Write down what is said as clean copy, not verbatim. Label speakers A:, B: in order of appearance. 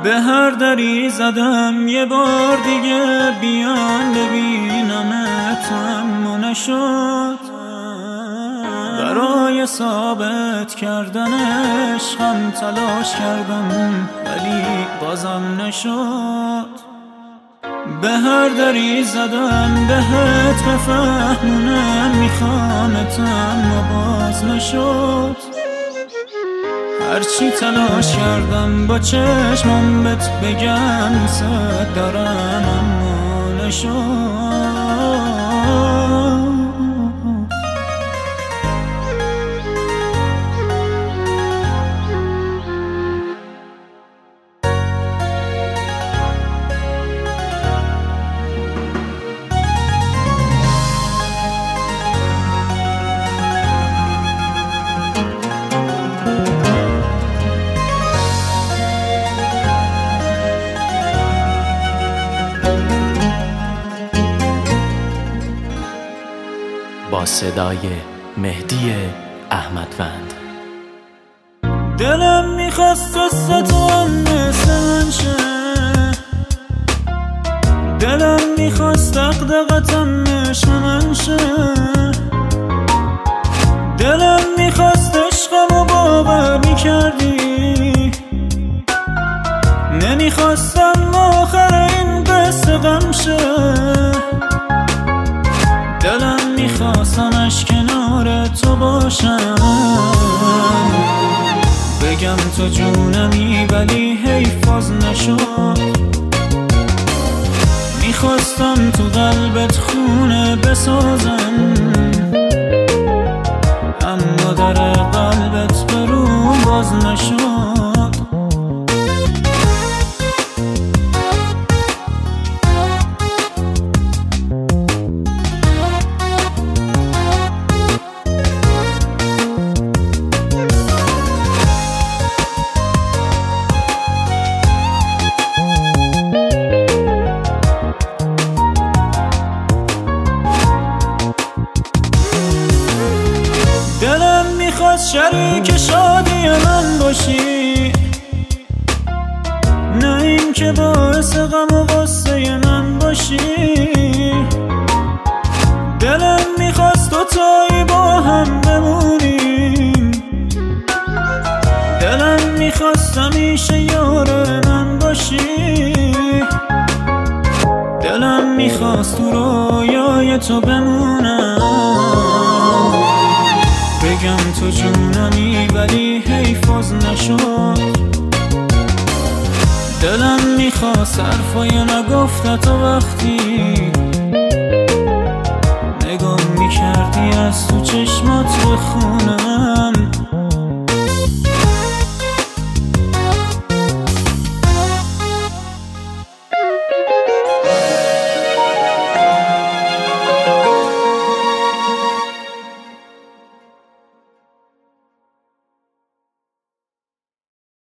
A: به هر دری زدم یه بار دیگه بیان ببینمت، اما نشد. برای ثابت کردن عشقم تلاش کردم ولی بازم نشد. به هر دری زدم بهت بفهمونم میخوامت، اما باز نشد. هرچی تلاش کردم با چشمم بهت بگم دوست دارم، اما نشد.
B: با صدای مهدی احمدوند.
A: دلم میخواست قصه تو هم مثل من شه، دلم میخواست دقدقتم عشق من شه، دلم میخواست عشقمو باور میکردی، نمیخواستم آخر این قصه غم شه. دلم میخواستمش کنار تو باشم، بگم تو جونمی ولی حیفاز نشد. میخواستم تو قلبت خونه بسازم، اما در قلبت برون باز نشد. دلم میخواست شریک شادی من باشی، نه این که باعث غم و غصه من باشی. دلم میخواست دوتایی با هم بمونیم، دلم میخواست همیشه یار من باشی. دلم میخواست تو رویای تو بمونم، بگم تو جونمی ولی حیفاز نشد. دلم میخواست حرفای نگفته تو وقتی